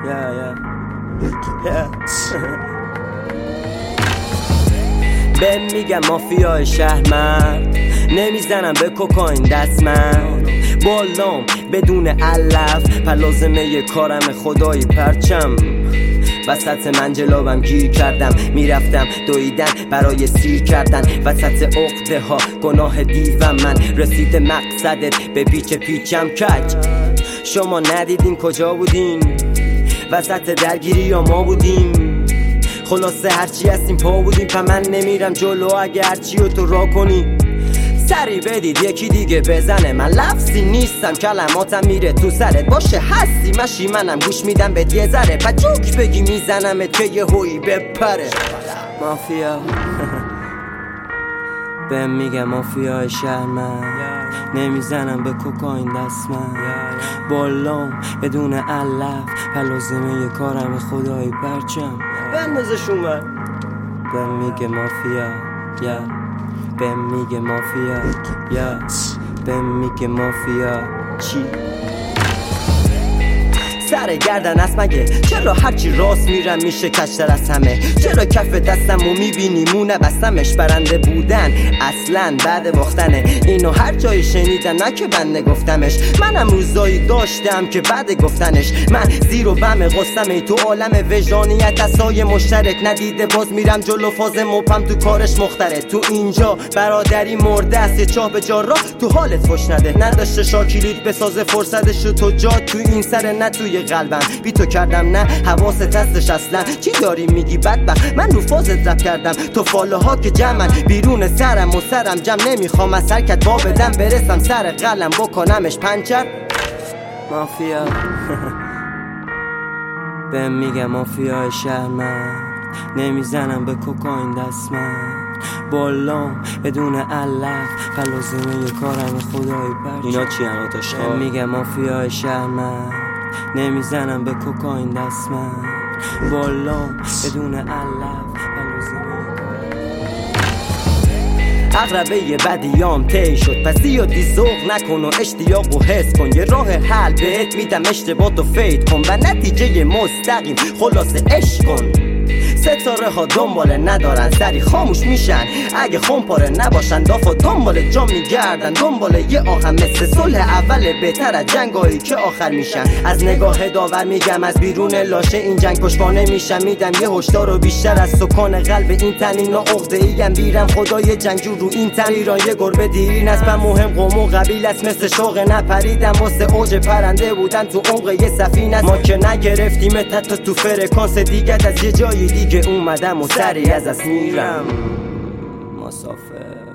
به میگم مافیای شهر مرد، نمیزنم به کوکائین دست من، بالام بدون علف پر لازمه یه کارم خدایی پرچم. وسط منجلابم گیر کردم، میرفتم دویدن برای سیر کردن، وسط عقده ها گناه دیوم من، رسید مقصدت به پیچ پیچم کج. شما ندیدین کجا بودین؟ وسط درگیری یا ما بودیم؟ خلاصه هرچی هستیم پا بودیم، پا من نمیرم جلو اگه هرچی رو تو را کنی. سری بدید یکی دیگه بزنه، من لفظی نیستم کلماتم میره تو سرت، باشه هستی مشی منم گوش میدم بهت یه ذره، پا جوک بگی میزنمت که یه هویی بپره. مافیا بهم میگم مافیای شهر من، نمیزنم به کوکائین دست من، بالام بدون علف پر لازمه یه کارم خدایی پرچم. بندازشون من بهم میگه مافیا بهم میگه مافیا بهم میگه مافیا چی؟ سر گردن است مگه؟ چرا هرچی راست میرم میشه کشتر از همه؟ چرا کف دستمو میبینی مونه بستمش؟ برنده بودن اصلا بعد باختنه، اینو هر جایی شنیدن نه که بنده گفتمش، منم روزایی داشتم که بعد گفتنش. من زیر و بم قسم ای تو عالم وجدانیت دستای مشترک ندیده، باز میرم جلو فاز مپم تو کارش مختره. تو اینجا برادری مرده است، یه چاه به جا را تو حالت فش نده، نداشته شاکیلیت بسازه فرصتش تو جا تو این سر نه توی قلبم، بی تو کردم نه حواست هستش اصلا. چی داری میگی بدبخت؟ من رو فازت رب کردم، تو فاله ها که جمعن بیرون سرم و سرم جمع، نمیخوام از حرکت با بدم برسم سر قلم بکنمش پنچر. مافیا بهم میگم مافیای شهر من، نمیزنم به کوکائین دست من، بالام بدون علف پر لازمه یه کارم خدایی پرچم. اینا چی هم آتش؟ بهم میگم مافیای شهر من، نمیزنم به کوکائین دست من، بالام بدون علف پر لازمه یه کارم. عقربه بدیام طی شد، پس زیادی ذوق نکن و اشتیاق و حس کن، یه راه حل بهت میدم اشتباه تو فید کن و نتیجه مستقیم خلاصه عشق کن. ستاره ها دنباله ندارن سری خاموش میشن، اگه خونپاره نباشن دافا دنبال جا میگردن، دنبال یه آهم مثل صلح اول بهتر از جنگایی که آخر میشن. از نگاه داور میگم از بیرون لاشه این جنگ کشبانه میشم، میدم یه هشدار و بیشتر از سکان قلب این تن، اینا عقده ایم بیرم خدای جنگجو رو این تن. ایران یه گربه دیرین است و مهم قوم و قبیل است، مثل شوق نپریدم واسه اوج پرنده بودن تو عمق یه سفینه است. ما که نگرفتیم تا تو فرکانس دیگه از یه جایی دیگه اومدم و سری از میرم مسافر.